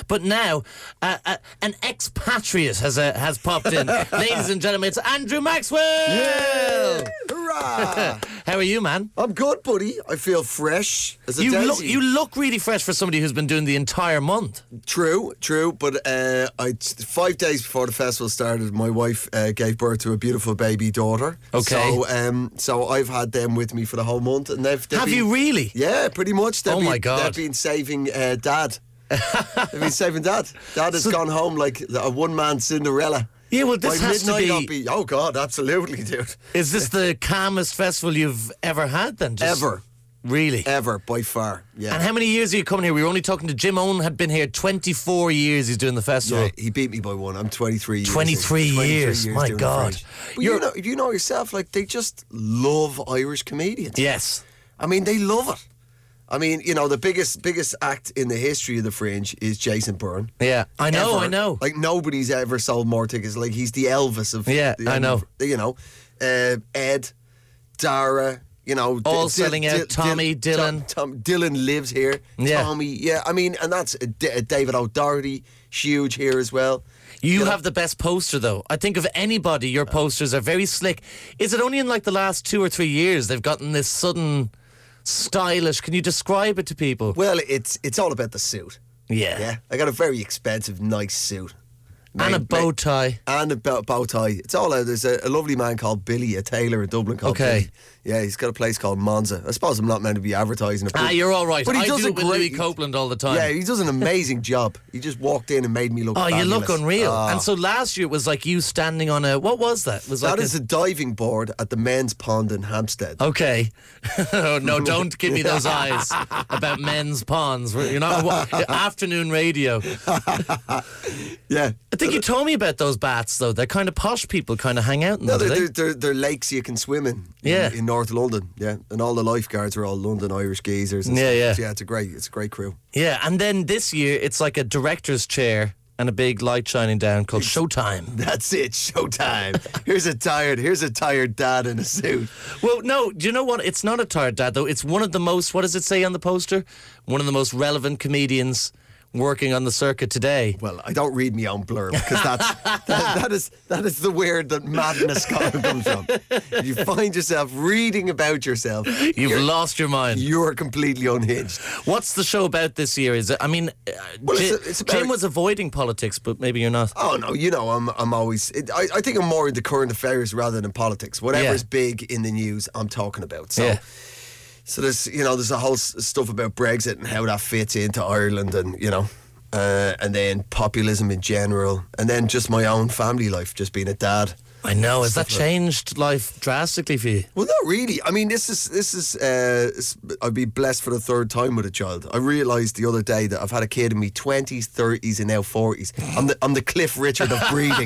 But now, an expatriate has popped in. Ladies and gentlemen, it's Andrew Maxwell! Yeah! Hurrah! How are you, man? I'm good, buddy. I feel fresh as a daisy. You look really fresh for somebody who's been doing the entire month. True. But 5 days before the festival started, my wife gave birth to a beautiful baby daughter. Okay. So I've had them with me for the whole month, and they've Have been, you really? Yeah, pretty much. My God. They've been saving Dad. They've been saving Dad. Dad has gone home like a one-man Cinderella. Yeah, well, this By has to midnight, be... I'll be... Oh, God, absolutely, dude. Is this the calmest festival you've ever had, then? Ever. Really? Ever, by far, yeah. And how many years are you coming here? We were only talking to Jim Owen, had been here 24 years he's doing the festival. Yeah, he beat me by one. I'm 23 years. 23 years, my doing God. the Fringe. But you know yourself, like, they just love Irish comedians. Yes. I mean, they love it. I mean, you know, the biggest act in the history of the Fringe is Jason Byrne. Yeah, I know. Like, nobody's ever sold more tickets. Like, he's the Elvis of... Yeah, I know. You know, Ed, Dara... You know, all selling out. Tommy, Dylan. Dylan lives here. Yeah. Tommy, yeah. I mean, and that's David O'Doherty, huge here as well. You have the best poster, though. I think of anybody, your posters are very slick. Is it only in like the last 2 or 3 years they've gotten this sudden stylish? Can you describe it to people? Well, it's all about the suit. Yeah. Yeah. I got a very expensive, nice suit. And a bow tie. And a bow tie. It's all out. There's a lovely man called Billy, a tailor in Dublin called Billy. Yeah, he's got a place called Monza. I suppose I'm not meant to be advertising it. You're all right. But he I does do a it with Louis Copeland all the time. Yeah, he does an amazing job. He just walked in and made me look fabulous. You look unreal. And so last year it was like you standing on a... What was that? That is a diving board at the men's pond in Hampstead. Okay. Oh, no, don't give me those eyes about men's ponds. You're not... Afternoon radio. Yeah. I think you told me about those baths, though. They're kind of posh people kind of hang out in them, they're lakes you can swim in. Yeah. In North London, yeah. And all the lifeguards are all London Irish geezers and stuff. Yeah, it's a great crew. Yeah, and then this year it's like a director's chair and a big light shining down called Showtime. That's it, Showtime. Here's a tired dad in a suit. Well, no, do you know what? It's not a tired dad, though. It's one of the most, what does it say on the poster? One of the most relevant comedians working on the circuit today. Well, I don't read my own blurb because that is the word that madness comes from. If you find yourself reading about yourself, you've lost your mind. You're completely unhinged. What's the show about this year? Is it? I mean, it's about Jim was avoiding politics, but maybe you're not. Oh no, you know I'm always. I think I'm more into current affairs rather than politics. Whatever's big in the news, I'm talking about. So. Yeah. So there's a whole stuff about Brexit and how that fits into Ireland, and and then populism in general, and then just my own family life, just being a dad. I know. Has that changed life drastically for you? Well, not really. I mean, this is. I'd be blessed for the third time with a child. I realised the other day that I've had a kid in my 20s, 30s, and now 40s. I'm the Cliff Richard of breeding.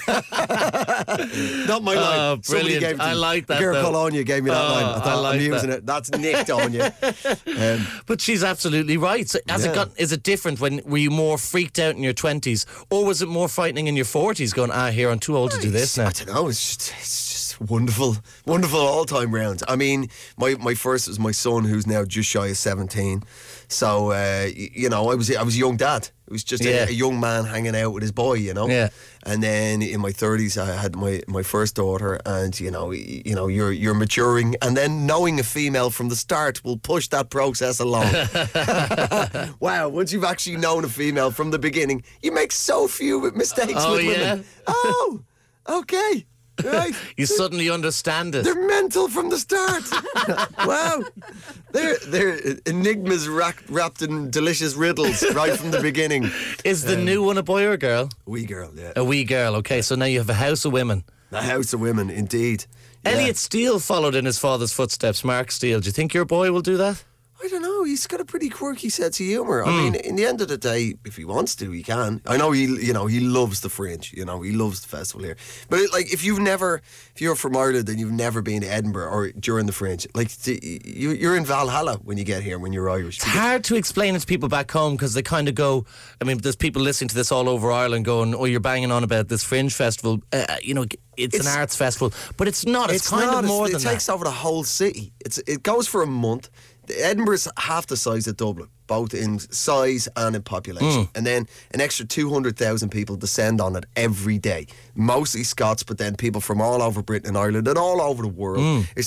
Not my line. Brilliant. Gave it to I like that. Girl Colonia gave me that line. I thought, like I'm using it. That's nicked on you. But she's absolutely right. So is it different were you more freaked out in your 20s, or was it more frightening in your 40s going, here, I'm too old to do this now? I don't know. It's just wonderful all time round. I mean, my first was my son, who's now just shy of 17. So I was a young dad. It was just a young man hanging out with his boy, Yeah. And then in my 30s, I had my first daughter, and you're maturing, and then knowing a female from the start will push that process along. Wow! Once you've actually known a female from the beginning, you make so few mistakes with women. Oh, okay. Right. You suddenly understand it. They're mental from the start. Wow. They're enigmas wrapped in delicious riddles right from the beginning. Is the new one a boy or a girl? A wee girl, yeah. A wee girl, okay. So now you have a house of women. A house of women, indeed. Yeah. Elliot Steele followed in his father's footsteps, Mark Steele. Do you think your boy will do that? I don't know. He's got a pretty quirky sense of humour. I mean, in the end of the day, if he wants to, he can. I know he loves the Fringe. He loves the festival here. But if you're from Ireland and you've never been to Edinburgh or during the Fringe, you're in Valhalla when you get here when you're Irish. It's hard to explain it to people back home because they kind of go. I mean, there's people listening to this all over Ireland going, "Oh, you're banging on about this Fringe festival." It's an arts festival, but it's not. It's kind of more than that. It takes over the whole city. It goes for a month. Edinburgh's half the size of Dublin, both in size and in population. And then an extra 200,000 people descend on it every day. Mostly Scots, but then people from all over Britain and Ireland and all over the world. It's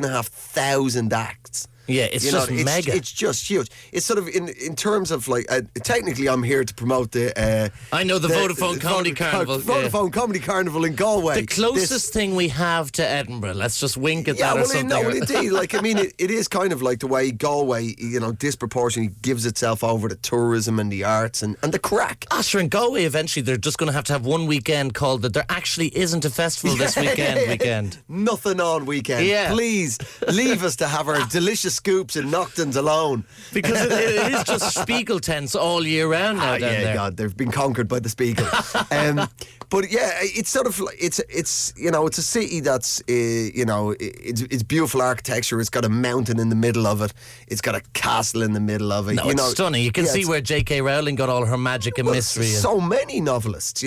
3,500 acts. Yeah, it's just mega. It's just huge. It's sort of in terms of like technically, I'm here to promote the. I know the Vodafone Comedy Carnival. Vodafone Comedy Carnival in Galway. The closest thing we have to Edinburgh. Let's just wink at that or something. No, indeed. Like, I mean, it is kind of like the way Galway, disproportionately gives itself over to tourism and the arts and the crack. Sure, in Galway, eventually they're just going to have one weekend called that. There actually isn't a festival this weekend. Nothing on weekend. Yeah. Please leave us to have our delicious scoops and Noctons alone. Because it is just Spiegel tents all year round now down there. God, they've been conquered by the Spiegel. But yeah, it's sort of like it's a city that's it's beautiful architecture. It's got a mountain in the middle of it. It's got a castle in the middle of it. No, it's stunning. You can see where J.K. Rowling got all her magic and mystery. So many novelists,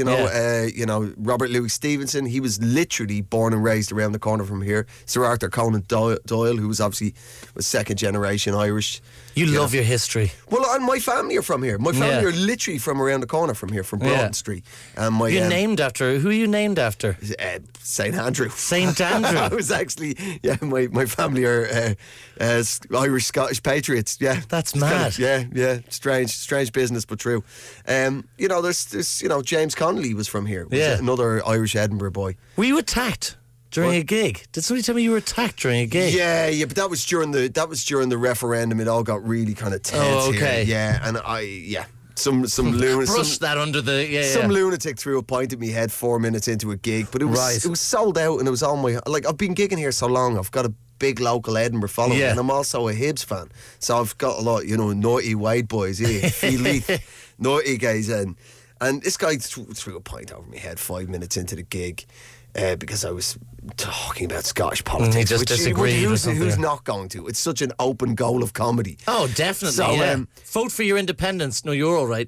Robert Louis Stevenson. He was literally born and raised around the corner from here. Sir Arthur Conan Doyle, who was obviously second generation Irish. You love your history. Well, and my family are from here. My family are literally from around the corner from here, from Broughton Street. And who are you named after? St. Andrew. St. Andrew. I was actually, my family are Irish Scottish patriots. Yeah, that's mad. Strange business, but true. There's James Connolly was from here. Was another Irish Edinburgh boy. Were you attacked during a gig? Did somebody tell me you were attacked during a gig? Yeah, but that was during the referendum. It all got really kind of tense. Oh, okay. Here. Yeah, and some lunatic brushed that under the some lunatic threw a pint at me head 4 minutes into a gig, but it was sold out, and it was on my I've been gigging here so long. I've got a big local Edinburgh following, and I'm also a Hibs fan, so I've got a lot naughty white boys, naughty guys, and this guy threw a pint over my head 5 minutes into the gig. Because I was talking about Scottish politics. He just disagreed. Who's not going to? It's such an open goal of comedy. Oh, definitely. So, vote for your independence. No, you're all right.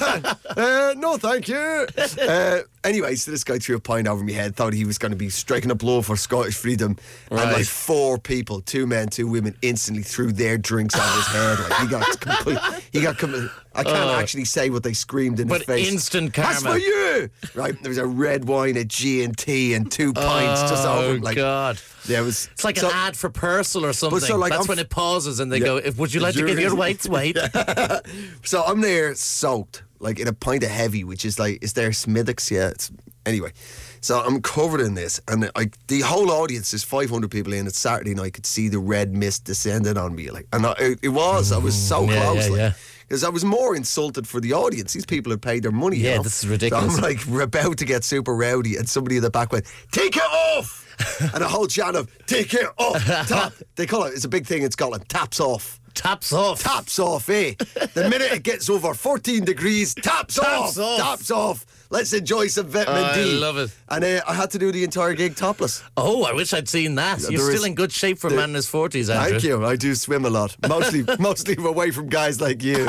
No, thank you. Anyway, so this guy threw a pint over my head, thought he was going to be striking a blow for Scottish freedom. Right. And like 4 people, 2 men, 2 women, instantly threw their drinks on his head. Like he got I can't actually say what they screamed in his face. But instant karma. That's for you! Right, there was a red wine, a G&T and 2 pints just over. Oh, God. Yeah, it's like an ad for Purcell or something. That's when it pauses and they go, would you like to give your weights weight? So I'm there soaked, like in a pint of heavy, which is like, is there Smithwick's? Yeah. Anyway, so I'm covered in this, and the whole audience, there's 500 people in. It's Saturday night. I could see the red mist descending on me, I was so close, because I was more insulted for the audience. These people had paid their money. Yeah, this is ridiculous. So I'm about to get super rowdy, and somebody in the back went, "Take it off!" And a whole chant of "Take it off!" They call it. It's a big thing in Scotland. Taps off. Taps off. Taps off, eh? The minute it gets over 14 degrees, taps off. Taps off. Let's enjoy some vitamin D. I love it. And I had to do the entire gig topless. Oh, I wish I'd seen that. You're still in good shape for a man in his 40s, Andrew. Thank you. I do swim a lot. Mostly away from guys like you.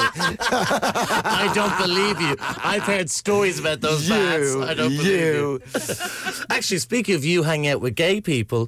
I don't believe you. I've heard stories about those baths. I don't believe you. Actually, speaking of you hanging out with gay people,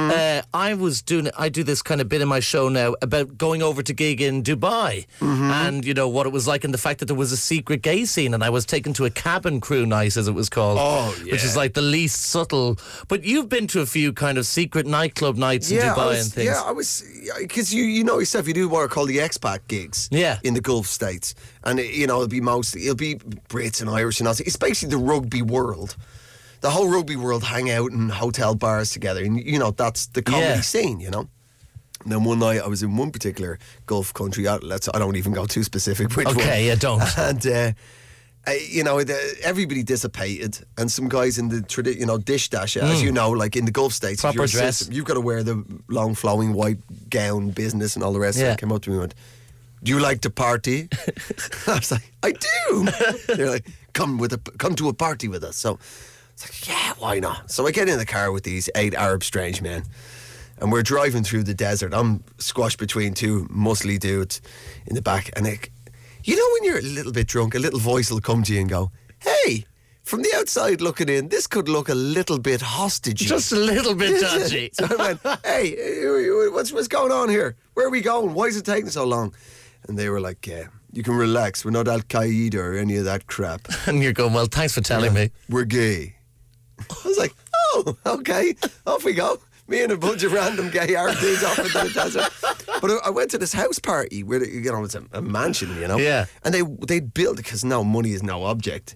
I do this kind of bit in my show now about going over to gig in Dubai and, what it was like, and the fact that there was a secret gay scene, and I was taken to a cabin crew night, as it was called, which is like the least subtle. But you've been to a few kind of secret nightclub nights in Dubai and things. Yeah, I was, because you know yourself, you do what are called the expat gigs in the Gulf states, and it'll be Brits and Irish and all. It's basically the rugby world. The whole rugby world hang out in hotel bars together, and that's the comedy scene, And then one night I was in one particular Gulf country. I don't even go too specific which one. Okay, yeah, don't. And everybody dissipated, and some guys in the dish dash, as you know, like in the Gulf states, proper dress. You've got to wear the long flowing white gown business and all the rest. Yeah. They came up to me and went, "Do you like to party?" I was like, "I do." They're like, come to a party with us. So it's like, yeah, why not? So I get in the car with these 8 Arab strange men, and we're driving through the desert. I'm squashed between 2 muscly dudes in the back, and when you're a little bit drunk, a little voice will come to you and go, "Hey, from the outside looking in, this could look a little bit hostage." Just a little bit dodgy. So I went, "Hey, what's going on here? where are we going? Why is it taking so long? And they were like, you can relax. We're not Al Qaeda or any of that crap. And you're going, well, thanks for telling me. We're gay. I was like, oh, okay, off we go. Me and a bunch of random gay art dudes off into the desert. But I went to this house party where, it's a mansion, Yeah. And they'd built, because now money is no object,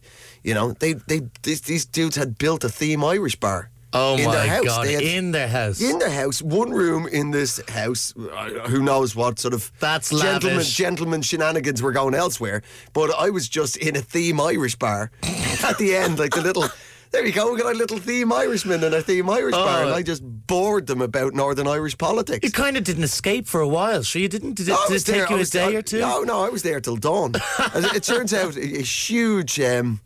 these dudes had built a theme Irish bar. Oh in my their house. God, in their house. In their house, one room in this house, who knows what sort of That's lavish. gentleman shenanigans were going elsewhere. But I was just in a theme Irish bar. At the end, like the little... There you go, we got a little theme Irishman and a theme Irish bar, and I just bored them about Northern Irish politics. You kind of didn't escape for a while, so you didn't... Did it take you a day or two? No, I was there till dawn. It turns out a huge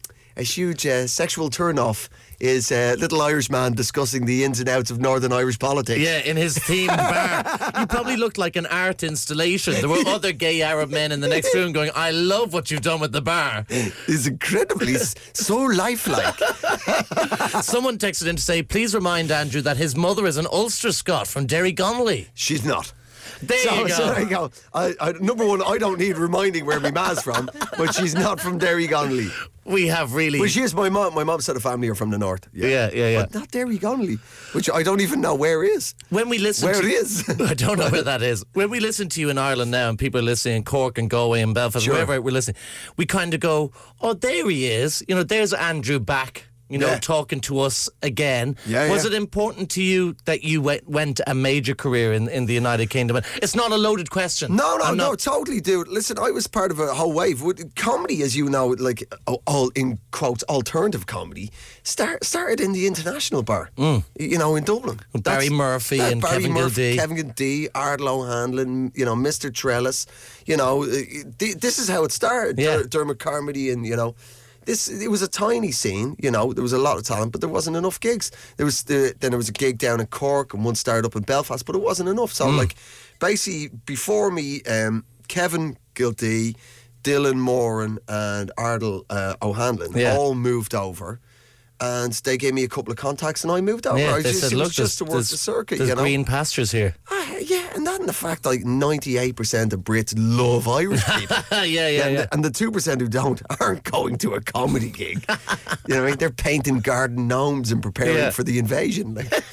sexual turn-off is a little Irish man discussing the ins and outs of Northern Irish politics. Yeah, in his themed bar. You probably looked like an art installation. There were other gay Arab men in the next room going, I love what you've done with the bar. It's incredibly so lifelike. Someone texted in to say, please remind Andrew that his mother is an Ulster Scot from Derry Gonley. She's not. There you go. So there you go. Number one, I don't need reminding where my ma's from, but she's not from Derry Gonley. We have really... Well, she is my mom. My mom's side of family are from the north. Yeah. But not Derry Gonley, which I don't even know where is. When we listen where to... it is. I don't know where that is. When we listen to you in Ireland now and people are listening in Cork and Galway and Belfast, wherever we're listening, we kind of go, oh, there he is. There's Andrew back. Talking to us again. Was it important to you that you went a major career in the United Kingdom? And it's not a loaded question. No, totally, dude. Listen, I was part of a whole wave. Comedy, as you know, like all in quotes, alternative comedy, started in the International Bar, in Dublin. Barry Murphy and Kevin Gildee. Kevin Gildee, Ardal O'Hanlon, Mr. Trellis. This is how it started. Yeah. Dermot Carmody and, it was a tiny scene, there was a lot of talent, but there wasn't enough gigs. Then there was a gig down in Cork and one started up in Belfast, but it wasn't enough. So, basically, before me, Kevin Gildee, Dylan Moran and Ardal O'Hanlon all moved over. And they gave me a couple of contacts and I moved over. Yeah, It said, was just to work the circuit, There's green pastures here. And that and the fact like 98% of Brits love Irish people. Yeah. And the 2% who don't aren't going to a comedy gig. They're painting garden gnomes and preparing for the invasion.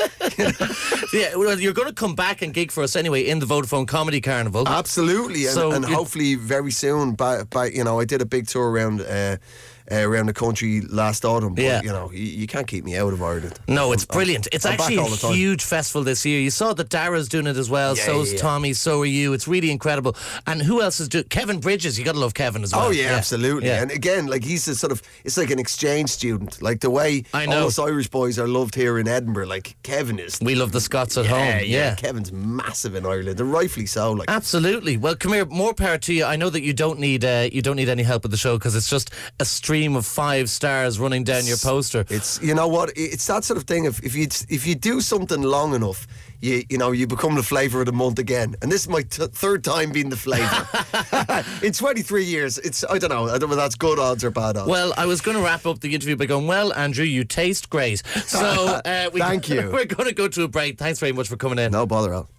Yeah, well, you're going to come back and gig for us anyway in the Vodafone Comedy Carnival. Absolutely, and hopefully very soon. By I did a big tour around the country last autumn. But, you can't keep me out of Ireland. No, it's brilliant. It's actually a huge festival this year. You saw that Dara's doing it as well. So's Tommy. So are you. It's really incredible. And who else is doing? Kevin Bridges. You got to love Kevin as well. Oh yeah, absolutely. Yeah. And again, like he's a sort of, it's like an exchange student. Like the way all us Irish boys are loved here in Edinburgh. Like Kevin is. We love the Scots at home. Yeah, Kevin's massive in Ireland, and rightfully so. Like absolutely. Well, come here. More power to you. I know that you don't need any help with the show because it's just a stream of 5 stars running down your poster. It's it's that sort of thing. If you do something long enough, you become the flavour of the month again. And this is my third time being the flavour in 23 years. I don't know if that's good odds or bad odds. Well, I was going to wrap up the interview by going, well, Andrew, you taste great. So thank you. We're going to go to a break. Thanks very much for coming in. No bother, Al.